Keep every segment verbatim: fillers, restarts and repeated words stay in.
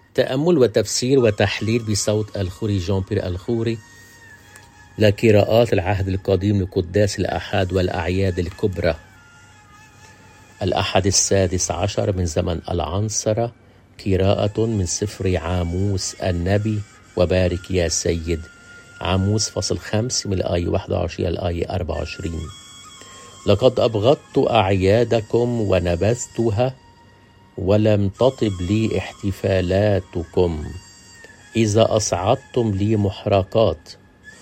تأمل وتفسير وتحليل بصوت الخوري جان بير الخوري لقراءات العهد القديم لقداس الأحد والأعياد الكبرى. الأحد السادس عشر من زمن العنصرة، قراءة من سفر عاموس النبي. وبارك يا سيد. عاموس فصل خمس من الآية واحد وعشرين الآية أربعة وعشرين. لقد أبغضت أعيادكم ونبذتها، ولم تطب لي احتفالاتكم. إذا أصعدتم لي محرقات،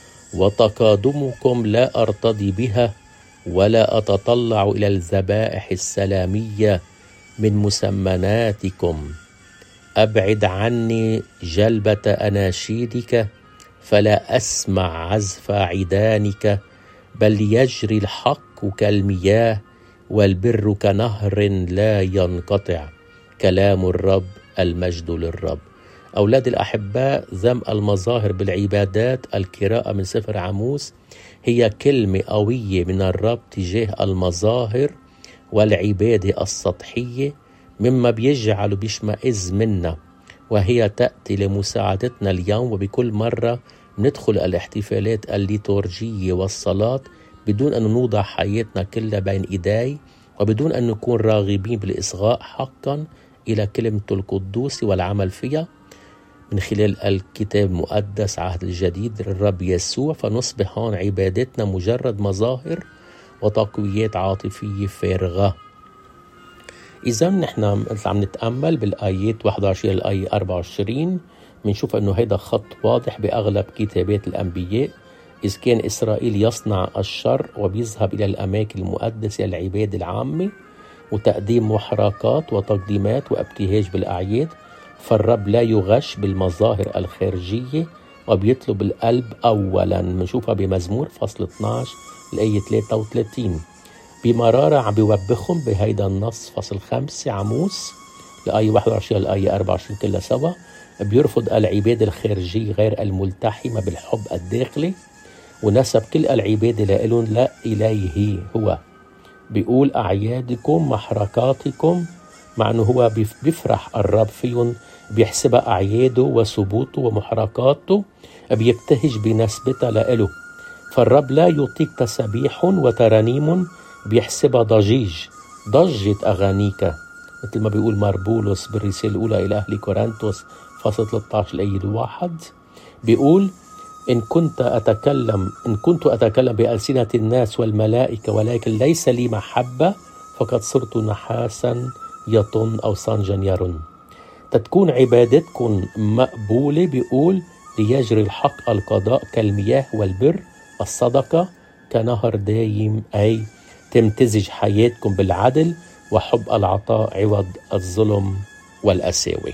وتقادمكم لا أرتضي بها، ولا أتطلع إلى الذبائح السلامية من مسمناتكم. أبعد عني جلبة أناشيدك، فلا أسمع عزف عيدانك، بل يجري الحق كالمياه والبر كنهر لا ينقطع. كلام الرب، المجد للرب. أولاد الأحباء، ذم المظاهر بالعبادات، القراءة من سفر عاموس هي كلمة قوية من الرب تجاه المظاهر والعبادة السطحية، مما بيجعل بيشمئز منا، وهي تأتي لمساعدتنا اليوم. وبكل مرة ندخل الاحتفالات الليتورجية والصلاة بدون أن نوضع حياتنا كلها بين إيدي، وبدون أن نكون راغبين بالإصغاء حقا إلى كلمة القدوس والعمل فيها من خلال الكتاب المقدس عهد الجديد للرب يسوع، فنصبح هون عبادتنا مجرد مظاهر وتقويات عاطفية فارغة. إذا نحن عم نتأمل بالآيات واحد وعشرين الآية أربعة وعشرين، بنشوف أنه هيدا خط واضح بأغلب كتابات الأنبياء. إذ كان إسرائيل يصنع الشر وبيذهب إلى الأماكن المقدسة العبادة العامة وتقديم محرقات وتقديمات وابتهاج بالأعياد، فالرب لا يغش بالمظاهر الخارجية وبيطلب القلب أولا. بنشوفها بمزمور فصل اثني عشر الآية ثلاثة وثلاثين. بمرارة عم بيوبخهم بهيدا النص فصل خمسة عاموس الآية واحد وعشرين الآية أربعة وعشرين كلها سوا. بيرفض العبادة الخارجية غير الملتحمة بالحب الداخلي، ونسب كل العبادة لإلهم لا إليه هو. بيقول أعيادكم محرقاتكم، مع أنه هو بيفرح الرب فيهم، بيحسبها أعياده وثبوته ومحرقاته، بيبتهج بنسبتها لإله. فالرب لا يطيق تسبيح وترانيم، بيحسبها ضجيج، ضجة أغانيك، مثل ما بيقول ماربولوس بالرسالة الأولى إلى أهل كورنثوس فصل ثلاثة عشر الآية الواحد. بيقول إن كنت أتكلم إن كنت أتكلم بألسنة الناس والملائكة، ولكن ليس لي محبة، فقد صرت نحاسا يطن أو صنجا يرن. تتكون عبادتكم مقبولة، بيقول ليجري الحق القضاء كالمياه والبر الصدقة كنهر دايم، أي تمتزج حياتكم بالعدل وحب العطاء عوض الظلم والأساوي.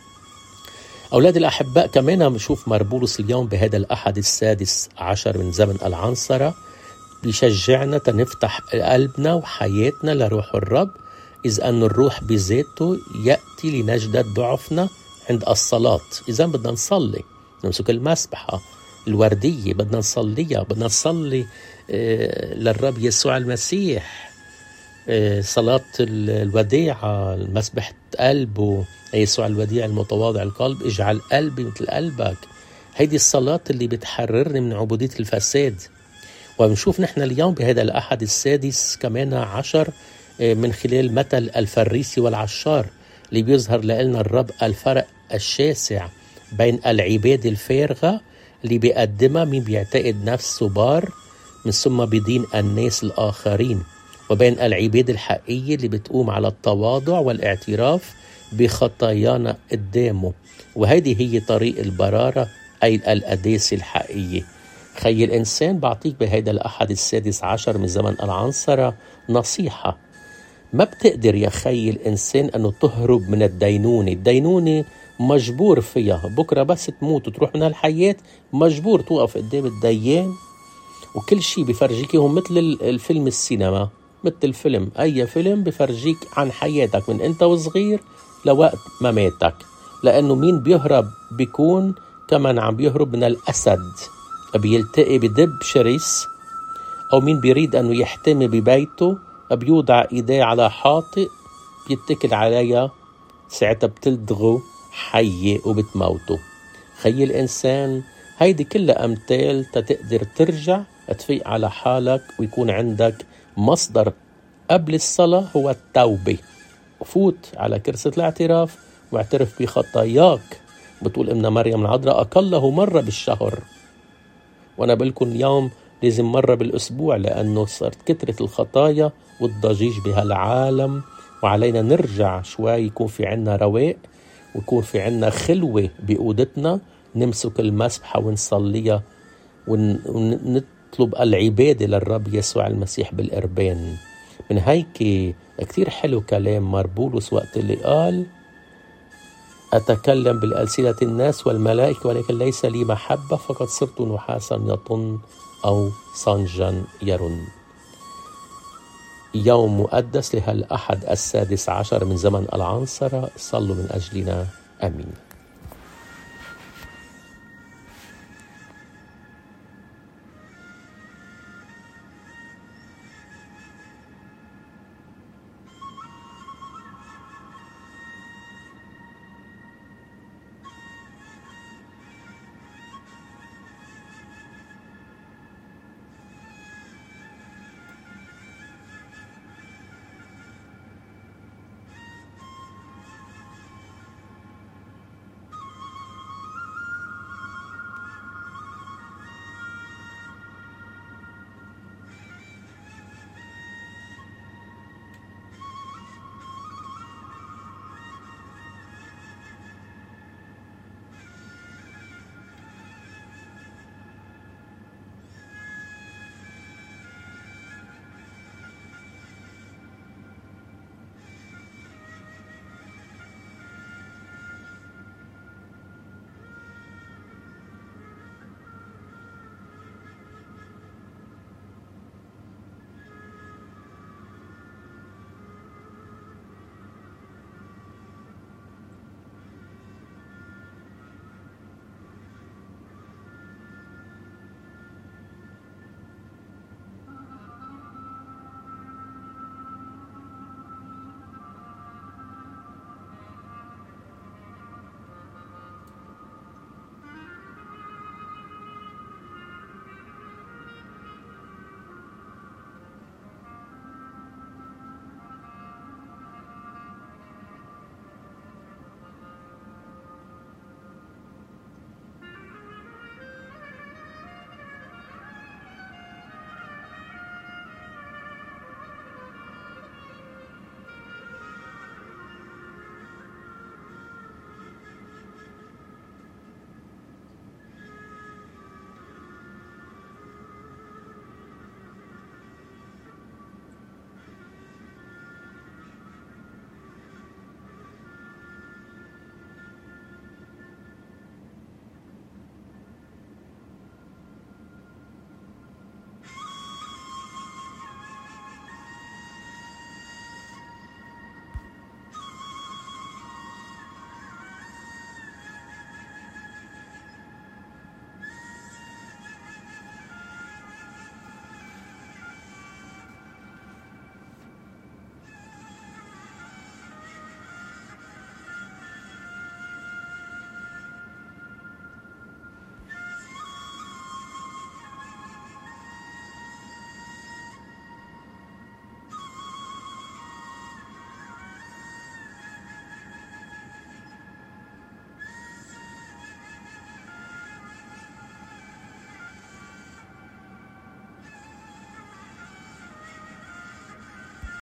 أولاد الأحباء، كمان بنشوف ماربولوس اليوم بهذا الأحد السادس عشر من زمن العنصرة بيشجعنا تنفتح قلبنا وحياتنا لروح الرب، إذ أن الروح بذاته يأتي لنجدد ضعفنا عند الصلاة. إذا بدنا نصلي، نمسك المسبحة الوردية، بدنا نصليها، بدنا نصلي آه للرب يسوع المسيح، آه صلاة الوديعة، المسبحة قلبه، يسوع الوديع المتواضع القلب اجعل قلبي مثل قلبك. هيدي الصلاة اللي بتحررني من عبودية الفساد. ونشوف نحن اليوم بهذا الأحد السادس كمان عشر من خلال مثل الفريسي والعشار، اللي بيظهر لنا الرب الفرق الشاسع بين العبادة الفارغة اللي بيقدمها مين بيعتقد نفسه بار من ثم بدين الناس الآخرين، وبين العبادة الحقيقية اللي بتقوم على التواضع والاعتراف بخطايانا قدامه. وهذه هي طريق البرارة، أي القداسة الحقيقية. خي الإنسان، بعطيك بهذا الأحد السادس عشر من زمن العنصرة نصيحة. ما بتقدر يا خي الإنسان أنه تهرب من الدينونة. الدينونة مجبور فيها، بكرة بس تموت وتروح من الحياة مجبور توقف قدام الديان، وكل شيء بيفرجيكيهم مثل الفيلم السينما، مثل الفيلم، أي فيلم بيفرجيك عن حياتك من أنت وصغير لوقت ما ماتك. لأنه مين بيهرب بيكون كمان عم بيهرب من الأسد، بيلتقي بدب شرس، أو مين بيريد أنه يحتمي ببيته بيوضع إيديه على حاطئ بيتكل عليها، ساعتها بتلدغه حية وبتموته. خي الإنسان هيدي كلها أمثال تتقدر ترجع تفيق على حالك ويكون عندك مصدر قبل الصلاة هو التوبة. فوت على كرسي الاعتراف واعترف بخطاياك. بتقول إمنا مريم العذراء أقله مرة بالشهر، وأنا بقولكم اليوم لازم مرة بالأسبوع، لأنه صارت كترة الخطايا والضجيج بهالعالم، وعلينا نرجع شوي يكون في عنا رواق ويكون في عنا خلوة بأوضتنا، نمسك المسبحة ونصليها ونطلب العبادة للرب يسوع المسيح بالقربان. من هيك كتير حلو كلام مار بولس وقت اللي قال أتكلم بالألسنة الناس والملائكة ولكن ليس لي محبة فقد صرت نحاسا يطن أو صنجا يرن. يوم مقدس لهالأحد السادس عشر من زمن العنصرة، صلوا من أجلنا. آمين.